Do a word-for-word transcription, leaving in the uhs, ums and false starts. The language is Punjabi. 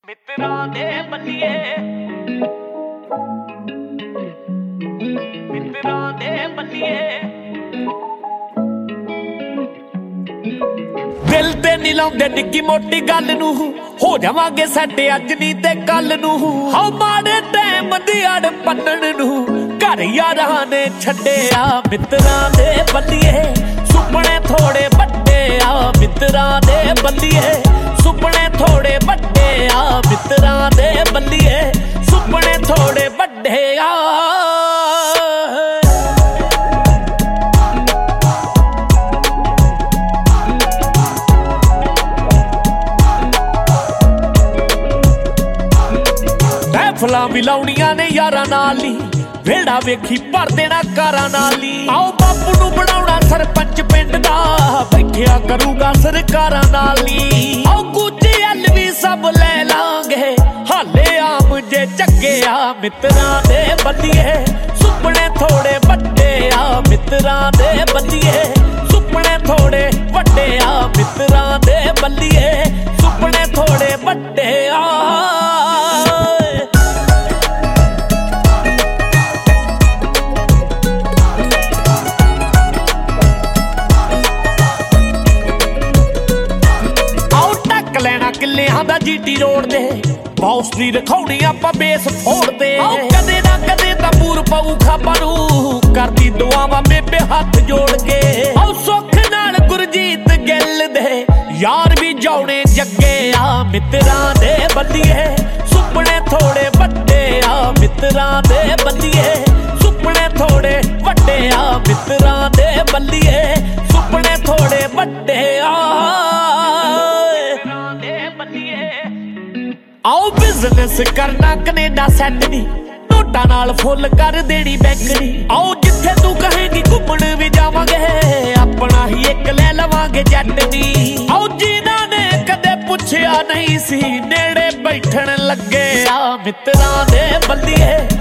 ਮਿੱਤਰਾਂ ਦੇ ਬੱਲੀਏ ਮਿੱਤਰਾਂ ਦੇ ਬੱਲੀਏ ਦਿਲ ਤੇ ਨਹੀਂ ਲਾਉਂਦੇ ਨਿੱਕੀ ਮੋਟੀ ਗੱਲ ਨੂੰ ਹੋ ਜਾਵਾਂਗੇ ਸਾਡੇ ਅੱਜ ਨਹੀਂ ਤੇ ਕੱਲ ਨੂੰ ਹਾਉ ਮਾੜੇ ਟਾਈਮ ਦੀ ਅੜ ਪੰਨਣ ਨੂੰ ਘਰ ਯਾਰਾਂ ਨੇ ਛੱਡਿਆ ਮਿੱਤਰਾਂ ਦੇ ਬੱਲੀਏ ਸੁਪਨੇ ਥੋੜੇ ਵੱਡੇ ਆ ਮਿੱਤਰਾਂ ਦੇ ਬੱਲੀਏ ਸੁਪਨੇ ਥੋੜੇ ਵੱਡੇ ਆ ਮਿੱਤਰਾਂ ਦੇ ਬੱਲੀਏ ਸੁਪਨੇ ਥੋੜੇ ਵੱਡੇ ਆ ਮਹਿਫਲਾਂ ਵੀ ਲਾਉਣੀਆਂ ਨੇ ਯਾਰਾਂ ਨਾਲ ਨੀ ਵੇੜਾ ਵੇਖੀ ਭਰ ਦੇਣਾ ਕਾਰਾਂ ਨਾਲ ਨੀ ਆਓ ਬਾਪੂ ਨੂੰ ਬਣਾਉਣਾ ਸਰਪੰਚ ਪਿੰਡ ਦਾ ਬੈਠਿਆ ਕਰੂਗਾ ਸਰਕਾਰਾਂ ਨਾਲ ਨੀ ਆਓ ਕੁੱਚੀ ਹੱਲ ਵੀ ਸਭ ਲੈ ਲਾਂਗੇ ਹਾਲੇ ਆਮ ਜੇ ਚੱਗੇ ਆ ਮਿੱਤਰਾਂ ਦੇ ਬੱਲੀਏ ਸੁਪਨੇ ਥੋੜੇ ਵੱਡੇ ਆ ਮਿੱਤਰਾਂ ਦੇ ਬੱਲੀਏ ਸੁਪਨੇ ਥੋੜੇ ਵੱਡੇ ਆ ਮਿੱਤਰਾਂ ਦੇ ਬੱਲੀਏ ਸੁਪਨੇ ਥੋੜੇ ਵੱਡੇ ਆ ਲੈਣਾ ਕਿੱਲਿਆਂ ਦਾ ਜੀਟੀ ਰੋਡ ਦੇ ਬੌਸ ਦੀ ਰਖਾਉਣੀ ਆਪਾਂ ਬੇਸ ਫੋੜਦੇ ਆਓ ਕਦੇ ਨਾ ਕਦੇ ਤਾਂ ਪੂਰ ਪਊ ਖਾਪਾਂ ਨੂੰ ਕਰਦੀ ਦੁਆਵਾਂ ਬੇਬੇ ਹੱਥ ਜੋੜ ਕੇ ਆਓ ਸੁੱਖ ਨਾਲ ਗੁਰਜੀਤ ਗਿੱਲ ਦੇ ਯਾਰ ਵੀ ਜਾਉਣੇ ਜੱਗੇ ਆ ਮਿੱਤਰਾਂ ਦੇ ਬੱਲੀਏ ਸੁਪਨੇ ਥੋੜੇ ਵੱਡੇ ਆ ਮਿੱਤਰਾਂ ਦੇ ਬੱਲੀਏ ਸੁਪਨੇ ਥੋੜੇ ਵੱਡੇ ਆ ਮਿੱਤਰਾਂ ਦੇ ਬੱਲੀਏ ਸੁਪਨੇ ਥੋੜੇ ਵੱਡੇ ਆ ਆਓ ਬਿਜ਼ਨਸ ਕਰਨਾ ਕੈਨੇਡਾ ਸੈੱਟ ਨੀ ਨੋਟਾਂ ਨਾਲ ਫੁੱਲ ਕਰ ਦੇਣੀ ਬੈਂਕ ਨੀ ਆਓ ਜਿੱਥੇ ਤੂੰ ਕਹੇਂਗੀ ਘੁੰਮਣ ਵੀ ਜਾਵਾਂਗੇ ਆਪਣਾ ਹੀ ਇੱਕ ਲੈ ਲਵਾਂਗੇ ਜੱਟ ਨੀ ਆਓ ਜਿਨ੍ਹਾਂ ਨੇ ਕਦੇ ਪੁੱਛਿਆ ਨਹੀਂ ਸੀ ਨੇੜੇ ਬੈਠਣ ਲੱਗੇ ਆ ਮਿੱਤਰਾਂ ਦੇ ਬੱਲੀਏ